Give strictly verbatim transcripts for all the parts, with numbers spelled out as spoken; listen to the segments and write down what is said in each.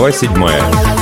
Глава седьмая.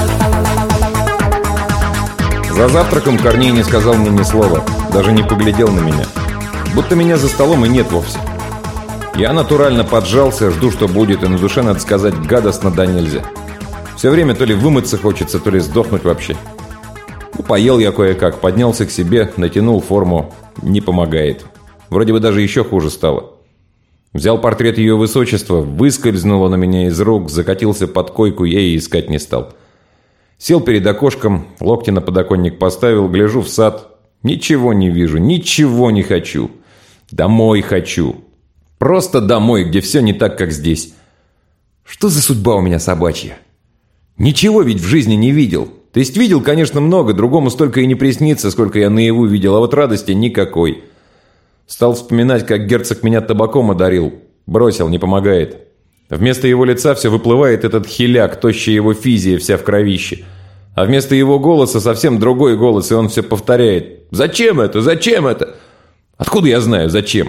За завтраком Корней не сказал мне ни слова, даже не поглядел на меня. Будто меня за столом и нет вовсе. Я натурально поджался, жду, что будет, и на душе, надо сказать, гадостно да нельзя. Все время то ли вымыться хочется, то ли сдохнуть вообще. Ну, поел я кое-как, поднялся к себе, натянул форму. Не помогает. Вроде бы даже еще хуже стало. Взял портрет ее высочества, выскользнул он у меня из рук, закатился под койку, я и искать не стал. Сел перед окошком, локти на подоконник поставил, гляжу в сад. Ничего не вижу, ничего не хочу. Домой хочу. Просто домой, где все не так, как здесь. Что за судьба у меня собачья? Ничего ведь в жизни не видел. То есть видел, конечно, много, другому столько и не приснится, сколько я наяву видел, а вот радости никакой. Стал вспоминать, как герцог меня табаком одарил. Бросил, не помогает. Вместо его лица все выплывает этот хиляк, тощая его физия вся в кровище. А вместо его голоса совсем другой голос, и он все повторяет. «Зачем это? Зачем это?» Откуда я знаю, зачем?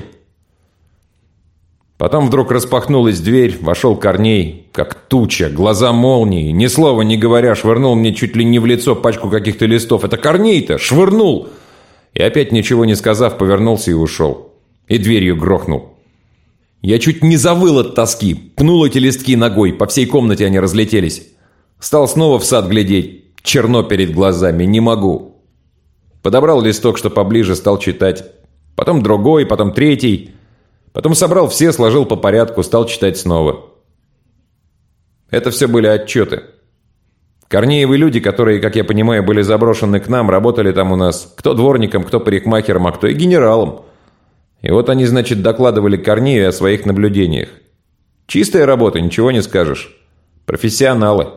Потом вдруг распахнулась дверь, вошел Корней, как туча, глаза молнии, ни слова не говоря, швырнул мне чуть ли не в лицо пачку каких-то листов. Это Корней-то! Швырнул! И опять, ничего не сказав, повернулся и ушел. И дверью грохнул. Я чуть не завыл от тоски, пнул эти листки ногой, по всей комнате они разлетелись. Стал снова в сад глядеть, черно перед глазами, не могу. Подобрал листок, что поближе, стал читать. Потом другой, потом третий. Потом собрал все, сложил по порядку, стал читать снова. Это все были отчеты. Корнеевы люди, которые, как я понимаю, были заброшены к нам, работали там у нас, кто дворником, кто парикмахером, а кто и генералом. И вот они, значит, докладывали Корнею о своих наблюдениях. Чистая работа, ничего не скажешь. Профессионалы.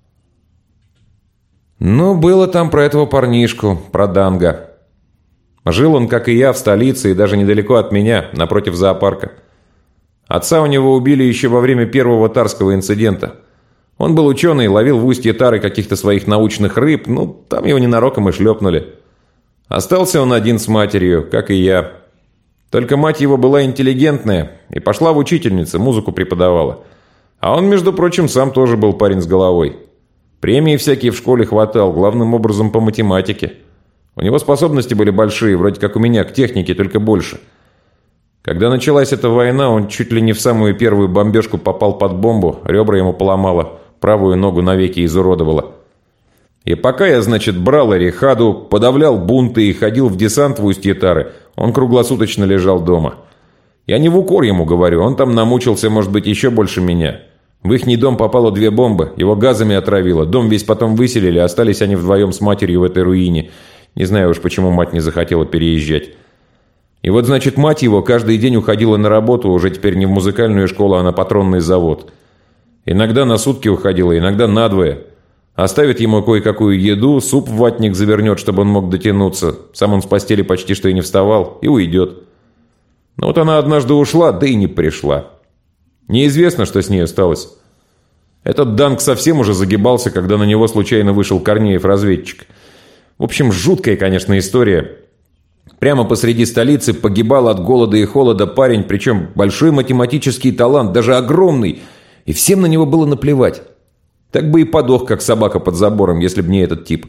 Ну, было там про этого парнишку, про Данга. Жил он, как и я, в столице и даже недалеко от меня, напротив зоопарка. Отца у него убили еще во время первого тарского инцидента. Он был ученый, ловил в устье Тары каких-то своих научных рыб, ну, там его ненароком и шлепнули. Остался он один с матерью, как и я. Только мать его была интеллигентная и пошла в учительницы, музыку преподавала. А он, между прочим, сам тоже был парень с головой. Премии всякие в школе хватал, главным образом по математике. У него способности были большие, вроде как у меня, к технике, только больше. Когда началась эта война, он чуть ли не в самую первую бомбежку попал под бомбу, ребра ему поломало, правую ногу навеки изуродовало. И пока я, значит, брал Эрихаду, подавлял бунты и ходил в десант в устье Тары, он круглосуточно лежал дома. Я не в укор ему говорю, он там намучился, может быть, еще больше меня. В ихний дом попало две бомбы, его газами отравило, дом весь потом выселили, остались они вдвоем с матерью в этой руине. Не знаю уж, почему мать не захотела переезжать. И вот, значит, мать его каждый день уходила на работу, уже теперь не в музыкальную школу, а на патронный завод. Иногда на сутки уходила, иногда на двое. Оставит ему кое-какую еду, суп в ватник завернет, чтобы он мог дотянуться. Сам он с постели почти что и не вставал, и уйдет. Но вот она однажды ушла, да и не пришла. Неизвестно, что с ней осталось. Этот Данг совсем уже загибался, когда на него случайно вышел Корнеев-разведчик. В общем, жуткая, конечно, история. Прямо посреди столицы погибал от голода и холода парень, причем большой математический талант, даже огромный, и всем на него было наплевать. Так бы и подох, как собака под забором, если б не этот тип.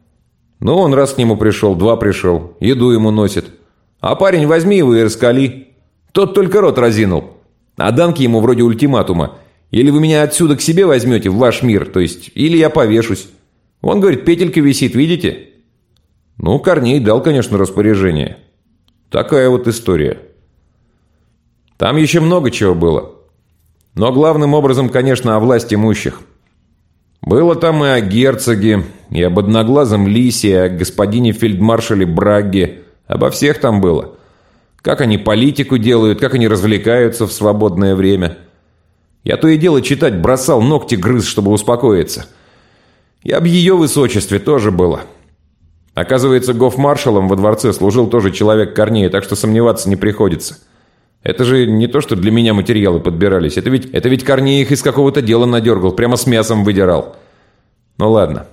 Но он раз к нему пришел, два пришел, еду ему носит. А парень, возьми его и раскали. Тот только рот разинул. А Данки ему вроде ультиматума. Или вы меня отсюда к себе возьмете, в ваш мир, то есть, или я повешусь. Он говорит, петелька висит, видите? Ну, Корней дал, конечно, распоряжение. Такая вот история. Там еще много чего было. Но главным образом, конечно, о власти имущих. Было там и о герцоге, и об одноглазом лисе, и о господине фельдмаршале Брагге. Обо всех там было. Как они политику делают, как они развлекаются в свободное время. Я то и дело читать бросал, ногти грыз, чтобы успокоиться. И об ее высочестве тоже было. Оказывается, гофмаршалом во дворце служил тоже человек Корнея, так что сомневаться не приходится. Это же не то, что для меня материалы подбирались. Это ведь, это ведь Корней их из какого-то дела надергал, прямо с мясом выдирал. Ну ладно.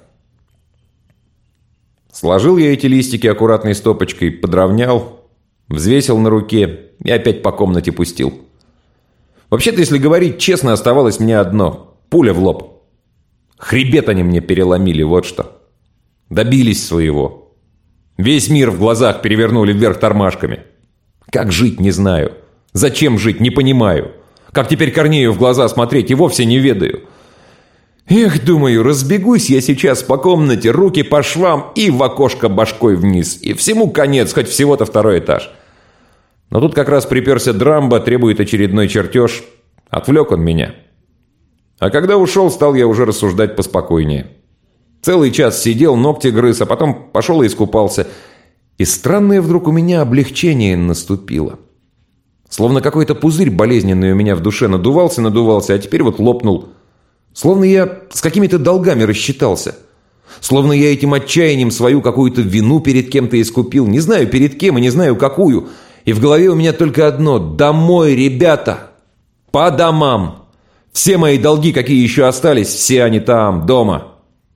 Сложил я эти листики аккуратной стопочкой, подровнял, взвесил на руке и опять по комнате пустил. Вообще-то, если говорить честно, оставалось мне одно – пуля в лоб. Хребет они мне переломили, вот что. Добились своего. Весь мир в глазах перевернули вверх тормашками. Как жить, не знаю. Зачем жить, не понимаю. Как теперь Корнею в глаза смотреть, и вовсе не ведаю. Эх, думаю, разбегусь я сейчас по комнате, руки по швам и в окошко башкой вниз. И всему конец, хоть всего-то второй этаж. Но тут как раз приперся Драмбо, требует очередной чертеж. Отвлек он меня. А когда ушел, стал я уже рассуждать поспокойнее. Целый час сидел, ногти грыз, а потом пошел и искупался. И странное вдруг у меня облегчение наступило. Словно какой-то пузырь болезненный у меня в душе надувался, надувался, а теперь вот лопнул. Словно я с какими-то долгами рассчитался. Словно я этим отчаянием свою какую-то вину перед кем-то искупил. Не знаю перед кем и не знаю какую. И в голове у меня только одно: домой, ребята! По домам! Все мои долги, какие еще остались, все они там, дома.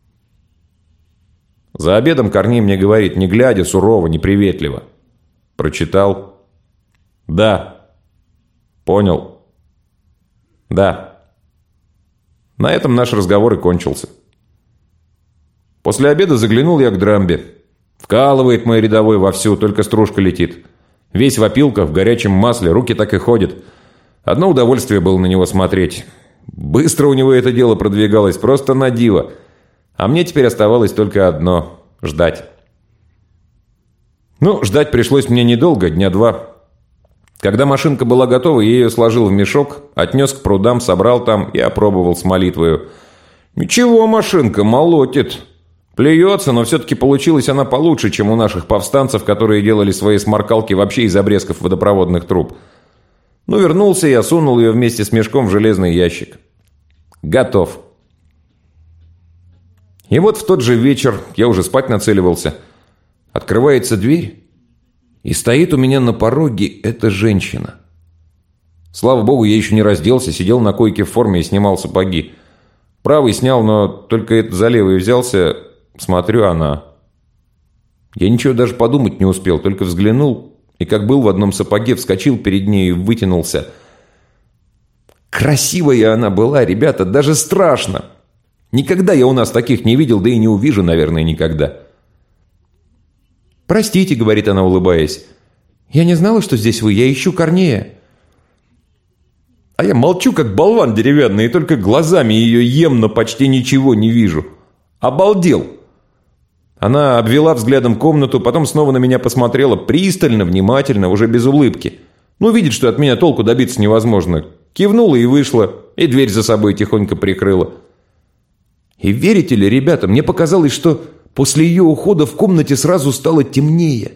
За обедом Корней мне говорит, не глядя, сурово, неприветливо. Прочитал? Да. Понял? Да. На этом наш разговор и кончился. После обеда заглянул я к Драмбе. Вкалывает мой рядовой вовсю, только стружка летит. Весь в опилках, в горячем масле, руки так и ходят. Одно удовольствие было на него смотреть. Быстро у него это дело продвигалось, просто на диво. А мне теперь оставалось только одно – ждать. Ну, ждать пришлось мне недолго, дня два. Когда машинка была готова, я ее сложил в мешок, отнес к прудам, собрал там и опробовал с молитвою. Ничего, машинка молотит. Плюется, но все-таки получилась она получше, чем у наших повстанцев, которые делали свои сморкалки вообще из обрезков водопроводных труб. Ну, вернулся я, сунул ее вместе с мешком в железный ящик. Готов. И вот в тот же вечер, я уже спать нацеливался, открывается дверь, и стоит у меня на пороге эта женщина. Слава богу, я еще не разделся, сидел на койке в форме и снимал сапоги. Правый снял, но только это за левый взялся, смотрю, она. Я ничего даже подумать не успел, только взглянул, и как был в одном сапоге, вскочил перед ней и вытянулся. Красивая она была, ребята, даже страшно. Никогда я у нас таких не видел, да и не увижу, наверное, никогда. «Простите», — говорит она, улыбаясь. «Я не знала, что здесь вы, я ищу Корнея». А я молчу, как болван деревянный, и только глазами ее ем, но почти ничего не вижу. Обалдел. Она обвела взглядом комнату, потом снова на меня посмотрела, пристально, внимательно, уже без улыбки. Ну, видит, что от меня толку добиться невозможно. Кивнула и вышла, и дверь за собой тихонько прикрыла. И верите ли, ребята, мне показалось, что после ее ухода в комнате сразу стало темнее.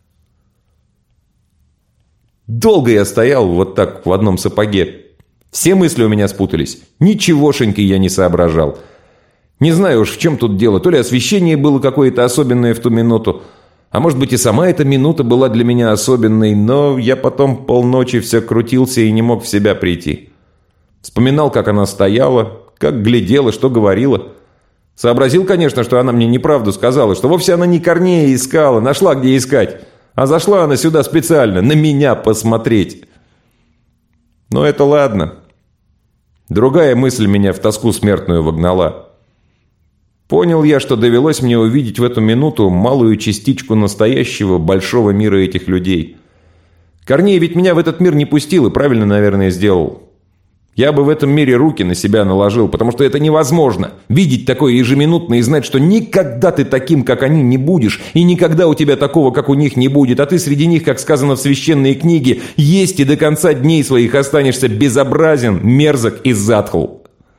Долго я стоял вот так в одном сапоге. Все мысли у меня спутались. Ничегошеньки я не соображал. Не знаю уж, в чем тут дело. То ли освещение было какое-то особенное в ту минуту, а может быть и сама эта минута была для меня особенной, но я потом полночи все крутился и не мог в себя прийти. Вспоминал, как она стояла, как глядела, что говорила. Сообразил, конечно, что она мне неправду сказала, что вовсе она не Корнея искала, нашла где искать, а зашла она сюда специально, на меня посмотреть. Но это ладно. Другая мысль меня в тоску смертную вогнала. Понял я, что довелось мне увидеть в эту минуту малую частичку настоящего большого мира этих людей. Корней ведь меня в этот мир не пустил и правильно, наверное, сделал. Я бы в этом мире руки на себя наложил, потому что это невозможно. Видеть такое ежеминутно и знать, что никогда ты таким, как они, не будешь, и никогда у тебя такого, как у них, не будет, а ты среди них, как сказано в священной книге, есть и до конца дней своих останешься безобразен, мерзок и затхл.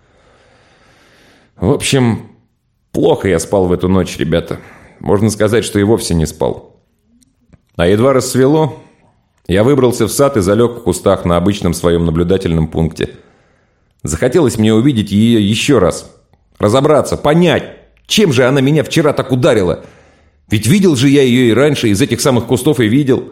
В общем, плохо я спал в эту ночь, ребята. Можно сказать, что и вовсе не спал. А едва рассвело, я выбрался в сад и залег в кустах на обычном своем наблюдательном пункте. Захотелось мне увидеть ее еще раз. Разобраться, понять, чем же она меня вчера так ударила. Ведь видел же я ее и раньше, из этих самых кустов и видел.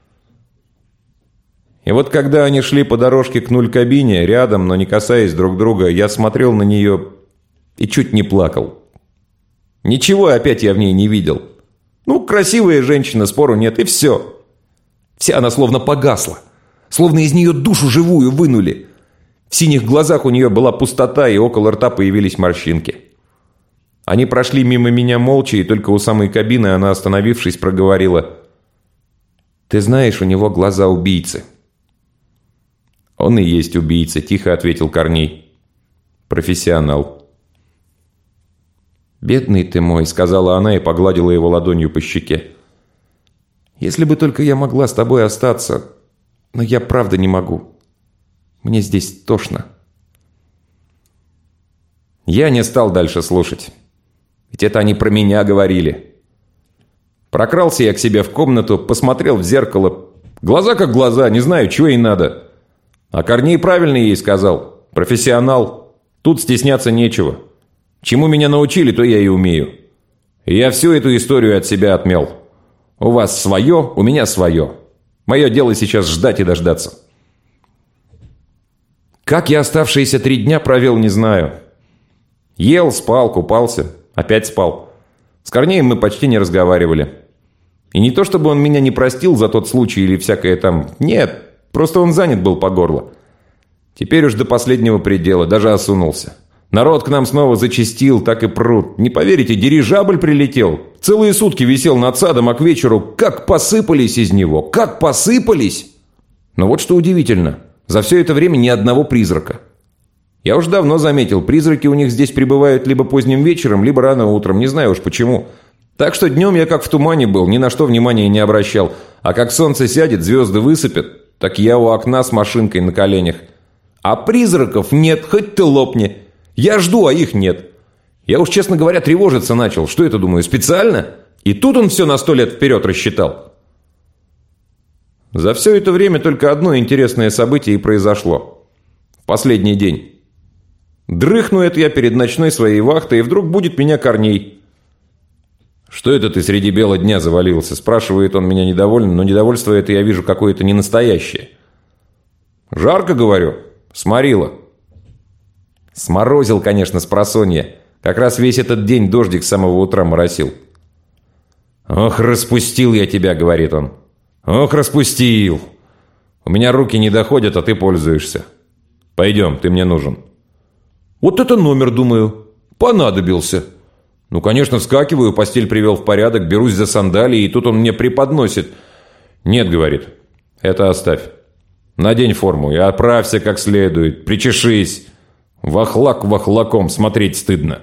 И вот когда они шли по дорожке к нуль-кабине, рядом, но не касаясь друг друга, я смотрел на нее и чуть не плакал. Ничего опять я в ней не видел. Ну, красивая женщина, спору нет, и все. Вся она словно погасла. Словно из нее душу живую вынули. В синих глазах у нее была пустота, и около рта появились морщинки. Они прошли мимо меня молча, и только у самой кабины она, остановившись, проговорила: «Ты знаешь, у него глаза убийцы». «Он и есть убийца», – тихо ответил Корней. «Профессионал». «Бедный ты мой», – сказала она и погладила его ладонью по щеке. «Если бы только я могла с тобой остаться, но я правда не могу. Мне здесь тошно». Я не стал дальше слушать. Ведь это они про меня говорили. Прокрался я к себе в комнату, посмотрел в зеркало. Глаза как глаза, не знаю, чего ей надо. А Корней правильно ей сказал. Профессионал. Тут стесняться нечего. Чему меня научили, то я и умею. И я всю эту историю от себя отмел. У вас свое, у меня свое. Мое дело сейчас ждать и дождаться. Как я оставшиеся три дня провел, не знаю. Ел, спал, купался. Опять спал. С Корнеем мы почти не разговаривали. И не то, чтобы он меня не простил за тот случай или всякое там. Нет, просто он занят был по горло. Теперь уж до последнего предела, даже осунулся. Народ к нам снова зачастил, так и прут. Не поверите, дирижабль прилетел. Целые сутки висел над садом, а к вечеру как посыпались из него, как посыпались. Но вот что удивительно, за все это время ни одного призрака. Я уж давно заметил, призраки у них здесь прибывают либо поздним вечером, либо рано утром, не знаю уж почему. Так что днем я как в тумане был, ни на что внимания не обращал. А как солнце сядет, звезды высыпят, так я у окна с машинкой на коленях. А призраков нет, хоть ты лопни. Я жду, а их нет. Я уж, честно говоря, тревожиться начал. Что это, думаю, специально? И тут он все на сто лет вперед рассчитал. За все это время только одно интересное событие и произошло. В последний день. Дрыхну это я перед ночной своей вахтой, и вдруг будет меня Корней. «Что это ты среди бела дня завалился?» – спрашивает он меня недовольно, но недовольство это я вижу какое-то ненастоящее. «Жарко, говорю. Сморило». Сморозил, конечно, спросонья. Как раз весь этот день дождик с самого утра моросил. «Ох, распустил я тебя», – говорит он. «Ох, распустил. У меня руки не доходят, а ты пользуешься. Пойдем, ты мне нужен». Вот это номер, думаю. Понадобился. Ну, конечно, вскакиваю, постель привел в порядок, берусь за сандалии, и тут он мне преподносит. «Нет», — говорит, — «это оставь. Надень форму и отправься как следует. Причешись. Вахлак вахлаком, смотреть стыдно».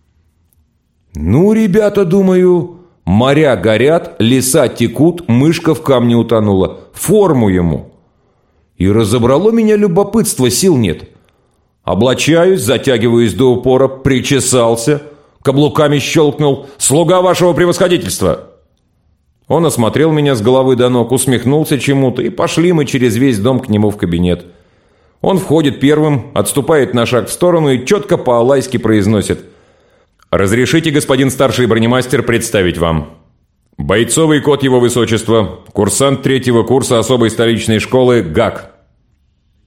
Ну, ребята, думаю, моря горят, леса текут, мышка в камне утонула. Форму ему. И разобрало меня любопытство, сил нет. Облачаюсь, затягиваюсь до упора, причесался, каблуками щелкнул. «Слуга вашего превосходительства!» Он осмотрел меня с головы до ног, усмехнулся чему-то, и пошли мы через весь дом к нему в кабинет. Он входит первым, отступает на шаг в сторону и четко по-алайски произносит: «Разрешите, господин старший бронемастер, представить вам. Бойцовый кот его высочества, курсант третьего курса особой столичной школы ГАК».